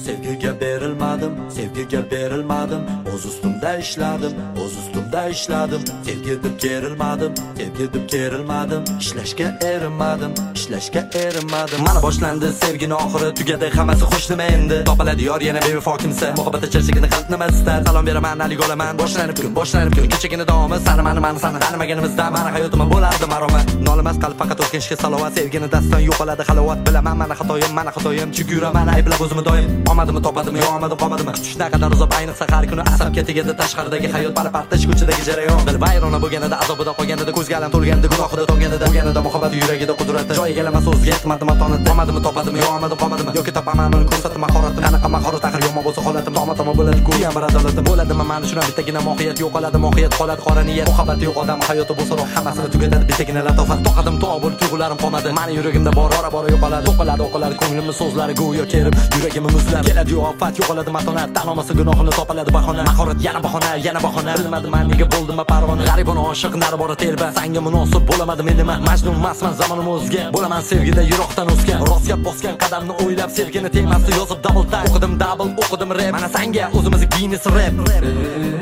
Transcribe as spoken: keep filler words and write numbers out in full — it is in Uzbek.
Sevgiga berilmadim, sevgiga berilmadim. O'z ustimda ishladim, o'z ustimda ishladim. Sevgi deb kerilmadim, sevgi deb kerilmadim. Ishlashga erinmadim, ishlashga erinmadim. Mana boshlandi sevgini oxiri, tugadi hammasi xush nima endi. Topiladi yor yana bevafo kimsa, muhabbat charchagini qalb nima istar. Salom beraman, alik olaman, boshlanib kun, boshlanib kun. Kechagina davomi sani mani mani sani tanimaganimizda mani hayotim bo'lardi maromat. Nolimas qalb faqat o'tkinishga salovat. Sevgini dastdan yo'qoladi halovat. Bilaman mana xatoyim, mana xatoyim. Chunki yuraman ayblab o'zimni doim. Omadimni topadimmi, yo omadim qomadimmi? Kutish naqadar uzoq, ayniqsa har kuni asabga tegadi tashqaridagi hayot. Barpartish ko'chadagi jarayon. Dil vayrona bo'lganida, azobida qolganida, ko'zga alam to'lganida, gunohida to'lganida, bo'lganida muhabbat yuragida qudrati. Joyiga emas o'ziga yetmadim, matoni omadimmi topadimmi, yo omadim qomadimmi? Yoki topamanmi, ko'rsatib mahoratim. Qanaqa mahorat axir yomon bo'lsa holatim, toma-toma bo'ladi, ku ham adolatim. Bo'ladimi mani shuna bittagina mohiyat yo'qoladi, mohiyat qoladi qora niyat. Muhabbat yo'q odam hayoti bo'lsa roh hammasini tugatadi, bittagina latofat. Toqadim to'q bo'lib tuyg'ularim qolmadi. Mani yuragimda bor ora-bora yo'qoladi. To'qiladi, o'qiladi ko'nglimni so'zlari go'yo kerib, yuragimni muzlab. Keladi ofat, yo'qoladi matonat, tan olmasa gunohini topiladi bahona. Mahorat yana bahona, yana bahona. Bilmadim men nega bo'ldim parvona. G'aribona oshiq nari bora telba. Sanga munosib bo'lamadim menima. Majnun masman zamonim o'zga. Bo'laman sevgida yiroqdan o'sgan. Rost gap bosgan qadamni o'ylab sevgini temasida yozib double tag. O'qidim double, o'qidim rap. Mana sanga o'zimizni Guinness rap.